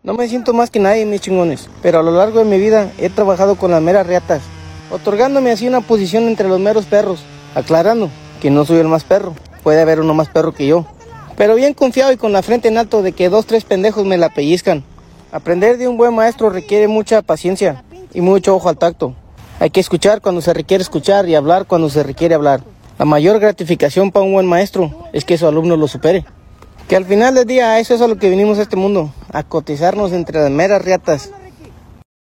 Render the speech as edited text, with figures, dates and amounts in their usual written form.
No me siento más que nadie, mis chingones, pero a lo largo de mi vida he trabajado con las meras riatas, otorgándome así una posición entre los meros perros, aclarando que no soy el más perro, puede haber uno más perro que yo, pero bien confiado y con la frente en alto de que 2, 3 pendejos me la pellizcan. Aprender de un buen maestro requiere mucha paciencia y mucho ojo al tacto. Hay que escuchar cuando se requiere escuchar y hablar cuando se requiere hablar. La mayor gratificación para un buen maestro es que su alumno lo supere. Que al final del día eso es a lo que vinimos a este mundo, a cotizarnos entre las meras riatas.